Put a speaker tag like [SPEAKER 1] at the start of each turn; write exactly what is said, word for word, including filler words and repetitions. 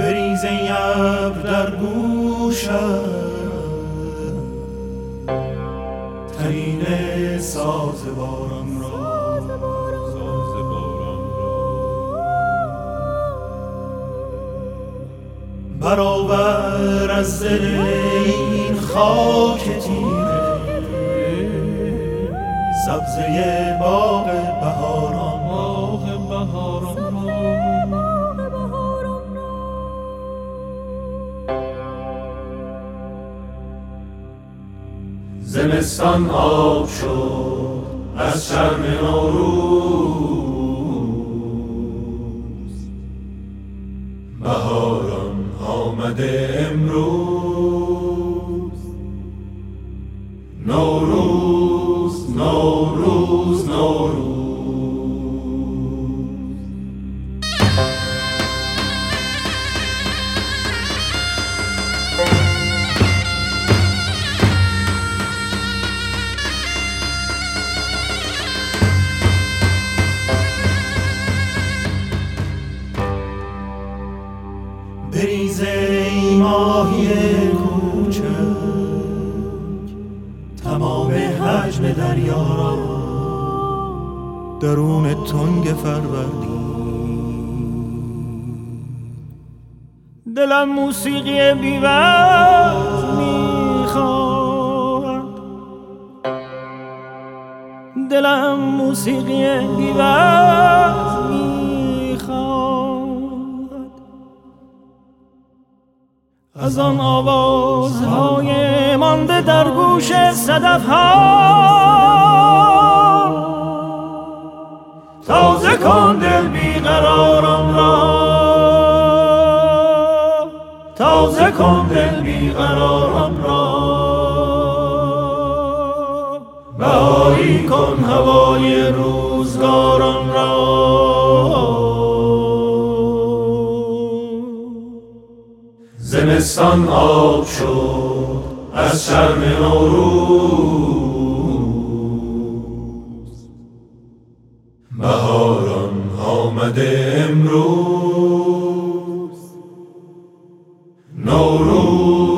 [SPEAKER 1] بریز ای ابر در گوشم ترینه ساز باران را، ساز باران را برآور از دل این خاک تیره سبزه باغ بهاران، باغ بهاران را. زمستان آب شد از شرم نوروز، بهاران آمده امروز. نوروز نوروز نوروز بریز ای ماهی کوچک تمام حجم دریا را درون تنگ فروردین. دلم موسیقی بی‌وقت میخواد، دلم موسیقی بی‌وقت میخواد از آن آوازهای مانده در گوش صدف‌ها. تازه کن دل بیقراران را، تازه کن دل بیقراران را. بهایی کن هوای روزگاران را. زمستان آب شد از شرم نوروز، بهاران آمده امروز. نوروز